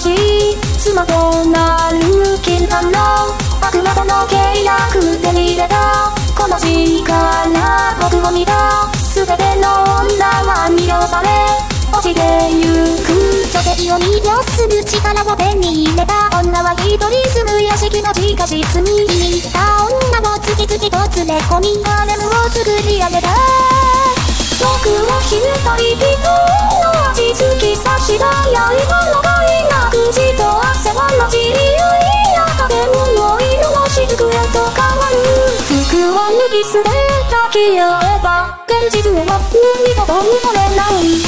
しい妻となる禁断の悪魔との契約手に入れたこの時から僕を見た全ての女は魅了され落ちてゆく女性を魅了する力を手に入れた女は一人住む屋敷の地下室にいた女を次々と連れ込みハーレムを作り上げた僕は一人の味付きさした刃の貝なくじと汗は混じり合いや建物色の雫へと変わる服を脱ぎ捨てた消えば現実へは二度と戻れない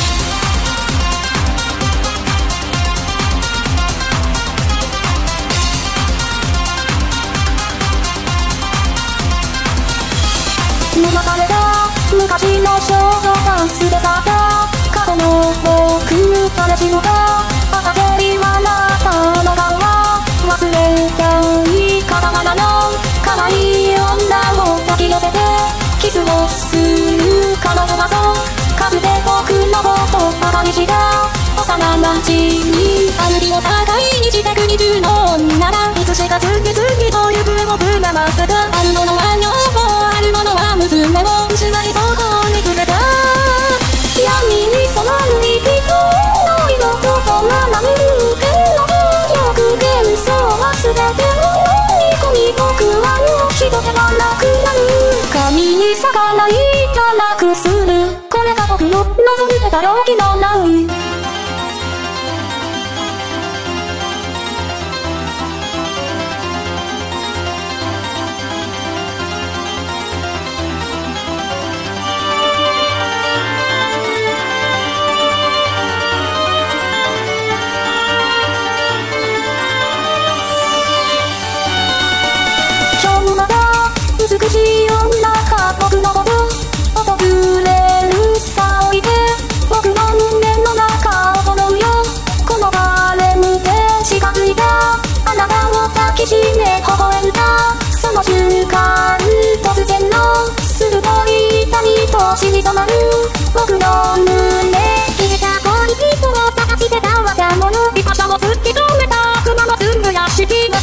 流された昔の少女が捨て去った過去の僕誰しもが朝蹴り笑ったの顔は忘れたい片仮名の可愛い女を抱き寄せてキスをする彼女がそうかつて僕のこと馬鹿にした幼なじみ歩きを境にして国中の女らいつしか次々と行方をくらませたあるものは女房あるものは娘を失い途方に暮れた闇に染まる生きとの色とがなめるけどよく幻想は全てを飲み込み僕はもう人ではなくなる神に逆らいたらくするこれが僕の望んでた容器のない美しい女が僕のこと訪れるさおいで僕の胸の中を踊るよこのハーレムで近づいたあなたを抱きしめ微笑んだその瞬間突然の鋭い痛みと血に染まる僕の胸消えた恋人を探してた若者一箇所を突き止めた熊のつぶやしき